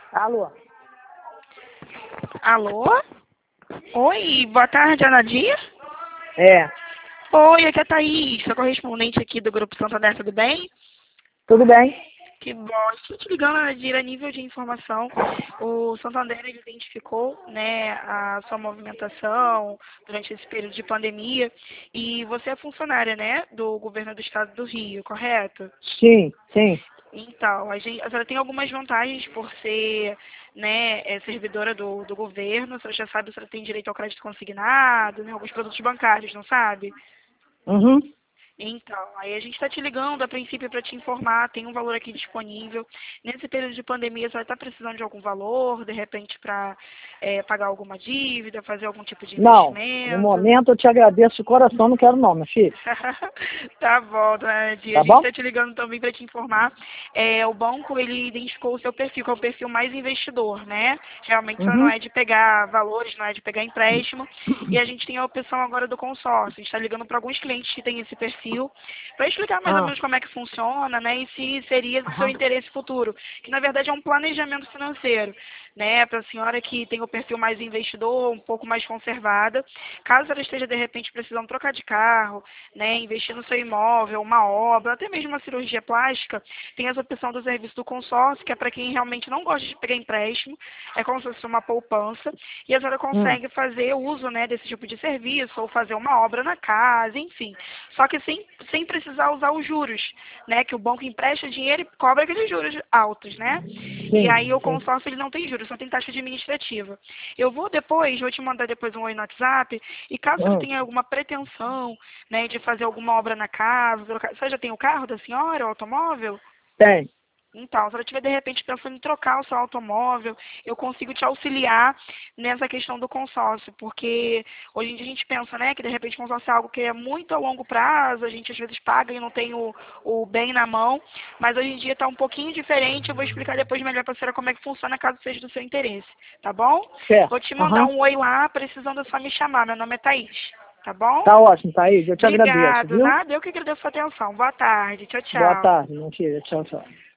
Alô? Alô? Oi, boa tarde, Anadia. É, Oi, aqui é a Thaís, sou correspondente aqui do Grupo Santander, tudo bem? tudo bem? Que bom. Estou te ligando, Anadia, a nível de informação. O Santander ele identificou, né, a sua movimentação durante esse período de pandemia e você é funcionária, né, do governo do estado do Rio, correto? Sim, sim. Então, a senhora tem algumas vantagens por ser, né, servidora do governo. A senhora já sabe, a senhora tem direito ao crédito consignado, né, alguns produtos bancários, não sabe? Uhum. Então, aí a gente está te ligando a princípio para te informar, tem um valor aqui disponível. Nesse período de pandemia, você vai estar precisando de algum valor, de repente para pagar alguma dívida, fazer algum tipo de Não, no investimento. momento eu te agradeço de coração, não quero não, meu filho. Tá bom, dona Dia. A Tá gente bom? está te ligando também para te informar. O banco, ele identificou o seu perfil, que é o perfil mais investidor, né? Realmente só não Uhum. é de pegar valores, não é de pegar empréstimo. E a gente tem a opção agora do consórcio. A gente está ligando para alguns clientes que têm esse perfil, para explicar mais ou Ah, menos como é que funciona, né? E se seria do seu aham. interesse futuro. Que, na verdade, é um planejamento financeiro, né? Para a senhora que tem o perfil mais investidor, um pouco mais conservada. Caso ela esteja, de repente, precisando trocar de carro, né, investir no seu imóvel, uma obra, até mesmo uma cirurgia plástica, tem essa opção do serviço do consórcio, que é para quem realmente não gosta de pegar empréstimo, é como se fosse uma poupança, e a senhora Hum. consegue fazer uso, né, desse tipo de serviço, ou fazer uma obra na casa, enfim. Só que sem precisar usar os juros, né, que o banco empresta dinheiro e cobra aqueles juros altos, né? E Sim, aí o sim. consórcio ele não tem juros, só tem taxa administrativa. Vou te mandar depois um oi no WhatsApp, e caso você Hum. tenha alguma pretensão, né, de fazer alguma obra na casa, você já tem o carro da senhora, o automóvel? Tem. Então, se ela estiver de repente pensando em trocar o seu automóvel, eu consigo te auxiliar nessa questão do consórcio, porque hoje em dia a gente pensa, né, que de repente o consórcio é algo que é muito a longo prazo, a gente às vezes paga e não tem o bem na mão, mas hoje em dia está um pouquinho diferente, eu vou explicar depois melhor para a senhora como é que funciona caso seja do seu interesse, tá bom? Vou Certo. te mandar Aham. um oi lá, precisando é só me chamar, meu nome é Thaís, tá bom? Tá ótimo, Thaís. Eu te agradeço, Obrigado, viu? nada, eu que agradeço a sua atenção. Boa tarde, tchau, Boa tchau. tarde, minha filha. Tchau, tchau.